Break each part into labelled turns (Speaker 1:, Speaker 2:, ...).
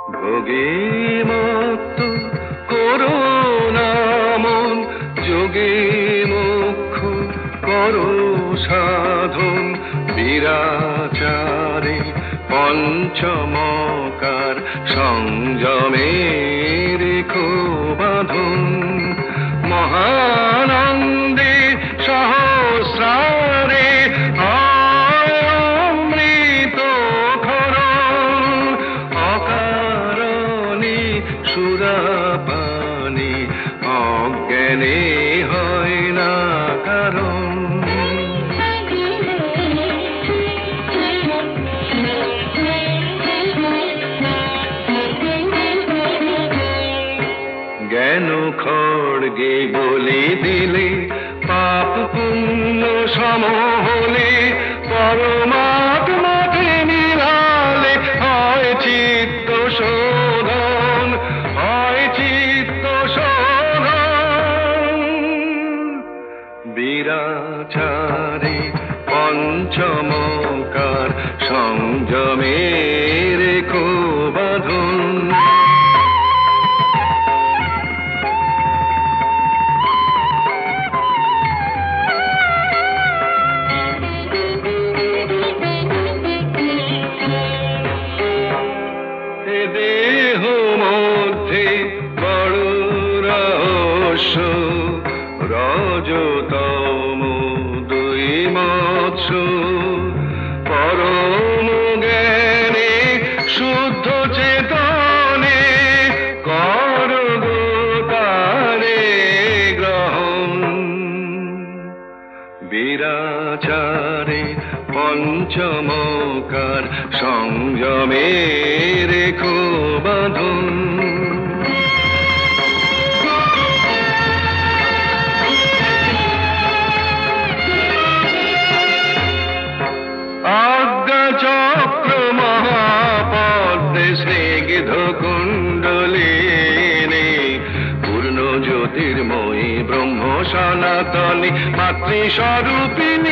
Speaker 1: ভোগীমত্ত করুণা মন যোগে মুখ্য করো সাধন বিরাচারে পঞ্চমকার সংযমে রেখো বাঁধন মহানন্দে সহস্রারে অমৃত খরণ অকারণে সুরাপানে অজ্ঞানে হয় না কারণ জ্ঞান খড়গে বলে দিলে পাপ পুণ্য সম হলে পরমাত্মাতে মিলালে হয় চিত্ত শোধন হয় চিত্ত শোধন বিরাচারে পঞ্চমকার সংযমে রেখো বাঁধন দেহ মধ্যে বড় রহস্য রজতম দুই মৎস্য পরম জ্ঞানে শুদ্ধ চেতনে কর তারে গ্রহণ বিরাচারে পঞ্চমকার সংযমে রেখো বাঁধন আজ্ঞা চক্র মহাপদ্মে স্নিগ্ধ কুণ্ডলিনী পূর্ণ জ্যোতির্ময়ী ব্রহ্ম সনাতনী মাতৃস্বরূপিণী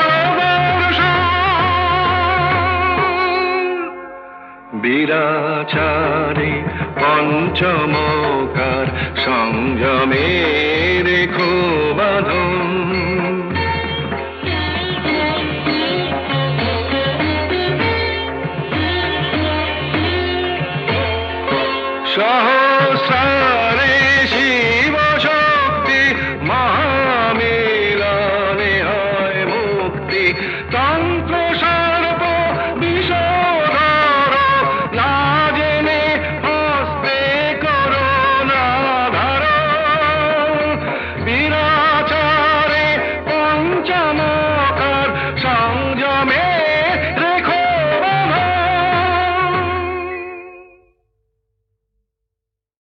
Speaker 1: বিরাচারে পঞ্চমকার সংযমে রেখো